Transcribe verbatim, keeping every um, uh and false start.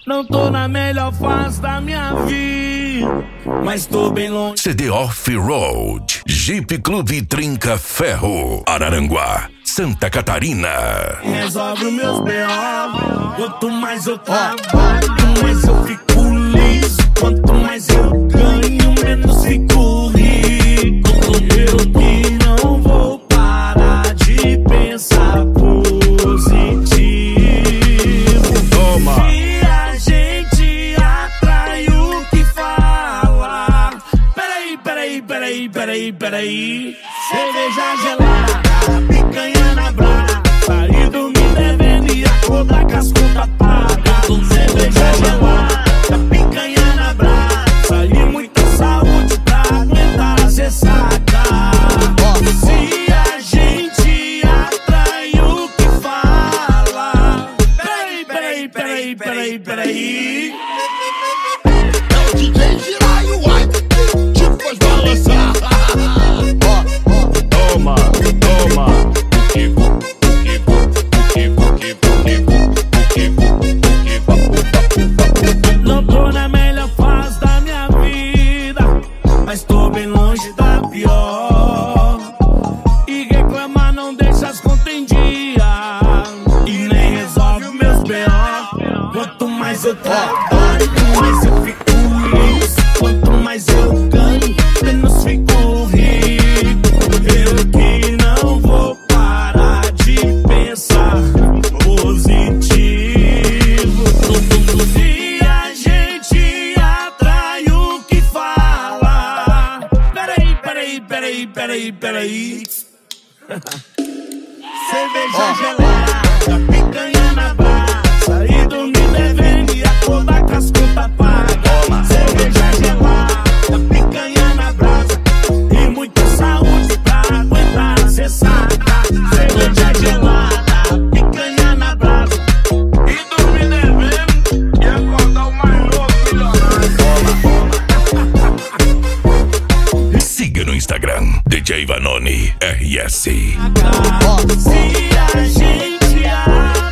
Não tô na melhor fase da minha vida, mas tô bem longe. C D Off-Road, Jeep Clube Trinca Ferro, Araranguá, Santa Catarina. Resolve os meus B O. Quanto mais eu trabalho, mais eu fico liso. Quanto mais eu ganho, menos fico rico. Eu que não vou parar de pensar positivo. Toma. Se a gente atrai o que fala. Peraí, peraí, peraí, peraí, peraí. Cerveja gelada, picanha na brasa, e dormir devendo e acordar com as contas pagas. Cerveja gelada, picanha na brasa, e muita saúde pra aguentar as ressacas. Se a gente atrai o que fala. Peraí, peraí, peraí, peraí, peraí. É o D J Giraio, uai, tipo faz balançar. Toma, toma. Não tô na melhor fase da minha vida, mas tô bem longe da pior. E reclamar não deixa as contas em dia, e nem resolve os meus B O. Quanto mais eu trabalho, mais eu fico liso. Quanto mais eu ganho, menos fico rico. Eu que não vou parar de pensar positivo. Se a gente atrai o que fala. Peraí, peraí, peraí, peraí, peraí. Cerveja gelada, picanha na brasa, e dormir devendo e acordar com as contas pagas. Cerveja gelada, picanha na brasa, e muita saúde pra aguentar as ressacas. Cerveja gelada, picanha na brasa, e dormir devendo e acordar o mais novo milionário. Siga no Instagram, D J Vanoni R S. Se a gente